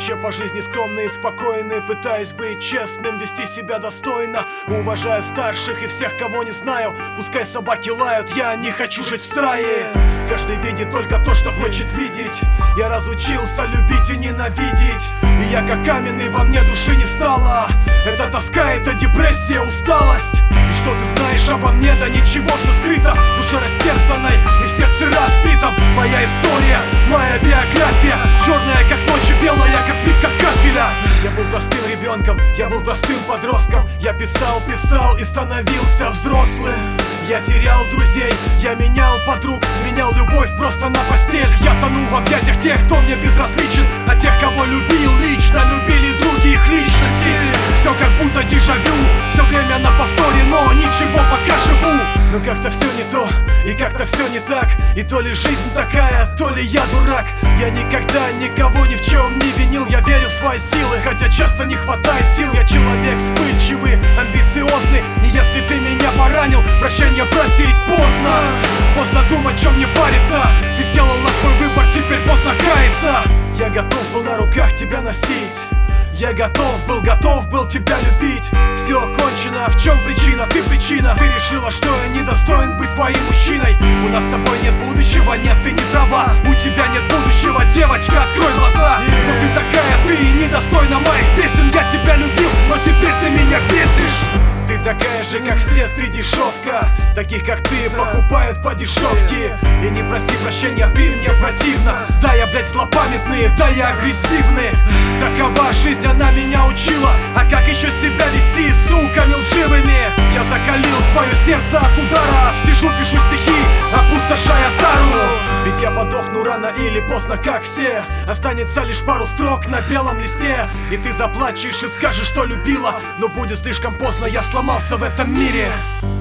вообще по жизни скромный и спокойный, пытаюсь быть честным, вести себя достойно. Уважаю старших и всех, кого не знаю. Пускай собаки лают, я не хочу жить в стае. Каждый видит только то, что хочет видеть. Я разучился любить и ненавидеть. И я как каменный, во мне души не стало. Это тоска, это депрессия, усталость. И что ты знаешь обо мне? Да ничего, все скрыто. Душа растерзанной и в сердце разбитом. Моя история, моя биография, черная как ночь и белая как плитка кафеля. Я был простым ребенком, я был простым подростком. Я писал и становился взрослым. Я терял друзей, я менял подруг, менял любовь просто на постель. Я тонул в объятиях тех, кто мне безразличен, а тех, кого любил лично, любили других личностей. Все как будто дежавю, все время на повторе, но ничего, пока живу. Но как-то все не то, и как-то все не так. И то ли жизнь такая, то ли я дурак. Я никогда никого ни в чем не винил. Я верю в свои силы, хотя часто не хватает сил. Я человек вспыльчивый, амбициозный. И если ты меня поранил, прощения просить поздно. Поздно думать, чем мне париться. Ты сделала свой выбор, теперь поздно каяться. Я готов был на руках тебя носить. Я готов был тебя любить. Все кончено, в чем причина? Ты причина. Ты решила, что я недостоин быть твоим мужчиной. У нас с тобой нет будущего, нет, ты не права. У тебя нет будущего, девочка, открой глаза. Кто ты такая, ты недостойна моих песен. Я тебя любил, но теперь ты меня бесишь. Ты такая же, как все, ты дешевка. Таких, как ты, покупают по дешевке. И не проси прощения, ты мне противна. Да, я, блядь, злопамятный, да, я агрессивный. Такова жизнь, она меня учила. А как еще себя вести, суками лживыми? Я закалил свое сердце от ударов. Сижу, пишу стихи, опустошая тару. Ведь я подохну рано или поздно, как все. Останется лишь пару строк на белом листе. И ты заплачешь и скажешь, что любила. Но будет слишком поздно, я сломался в этом мире.